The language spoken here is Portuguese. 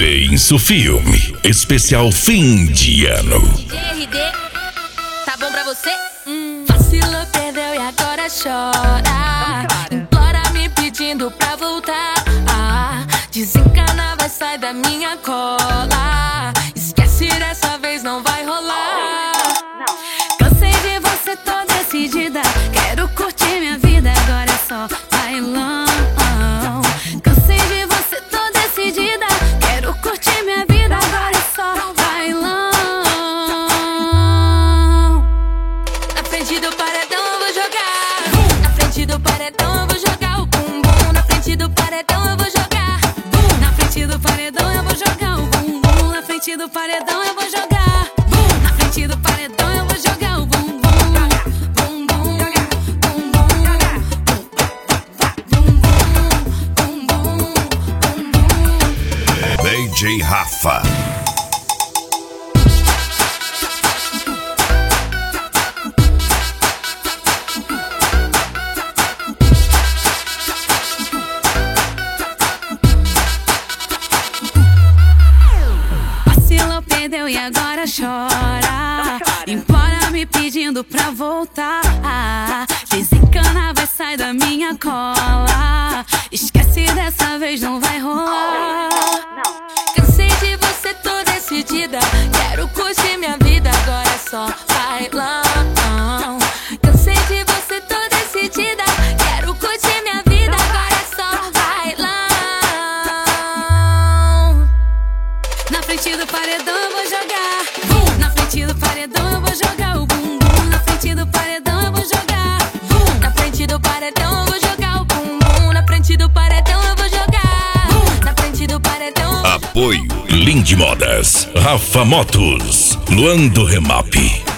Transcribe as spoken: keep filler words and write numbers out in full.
Benço Filme, especial fim de ano. R D, tá bom pra você? Hum. Vacilou, perdeu e agora chora. Implora me pedindo pra voltar. Ah, desencana, vai sair da minha cola. Esquece, dessa vez não vai rolar. Cansei de você, tô decidida. Quero curtir minha vida, agora é só bailão. Cansei de você, tô decidida. Quero curtir minha vida, agora é só bailão. Na frente do paredão eu vou jogar. Na frente do paredão eu vou jogar o bumbum. Na frente do paredão eu vou jogar. Na frente do paredão eu vou jogar o bumbum. Na frente do paredão eu vou jogar. Na frente do paredão eu vou jogar o bumbum. D J Rafa. Vacilou, perdeu e agora chora. Implora me pedindo pra voltar. Desencana, vai sair da minha cola. Esquece, dessa vez não vai rolar. Cansei de você, tô decidida. Quero curtir minha vida, agora é só bailão. Cansei de você, tô decidida. Quero curtir minha vida, agora é só bailão. Na frente do paredão eu vou jogar. Na frente do paredão eu vou jogar o bumbum. Na frente do paredão eu vou jogar. Na frente do paredão eu vou jogar o bumbum. Na frente do paredão eu vou jogar. Na frente do paredão. Apoio Lindy Modas, Rafa Motos, Luan do Remap.